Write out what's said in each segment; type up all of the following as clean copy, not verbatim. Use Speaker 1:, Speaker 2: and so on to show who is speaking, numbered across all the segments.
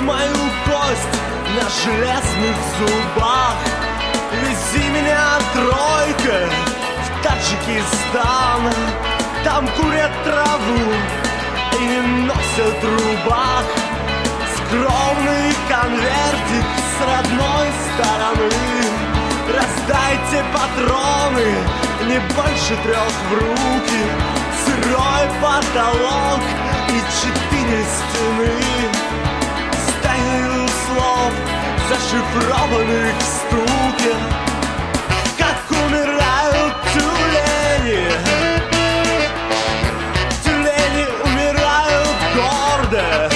Speaker 1: мою кость на железных зубах. Вези меня, тройка, в Таджикистан. Там курят траву и не носят рубах. Скромный конвертик с родной стороны. Раздайте патроны, не больше 3 в руки. Сырой потолок и 4 стены. Стою слов, зашифрованных в стуке. Как умирают тюлени. Тюлени умирают гордо.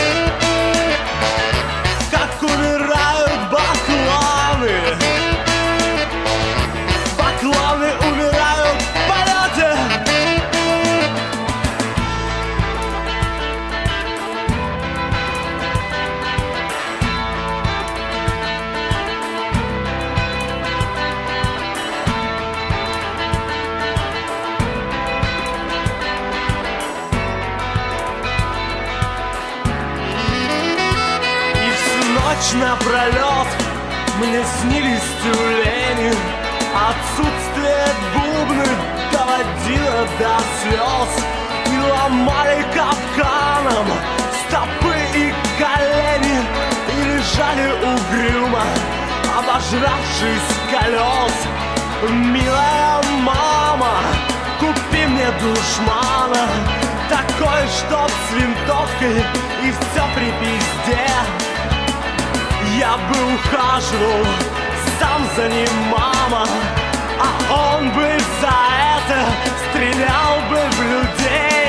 Speaker 1: Как умирают бакланы. Бакланы умирают в полете. Ночь напролет мне снились тюлени. Отсутствие бубны доводило до слез. И ломали капканом стопы и колени. И лежали угрюмо, обожравшись колес. Милая мама, купи мне душмана. Такой, чтоб с винтовкой и все при пизде. Я бы ухаживал сам за ним, мама, а он бы за это стрелял бы в людей.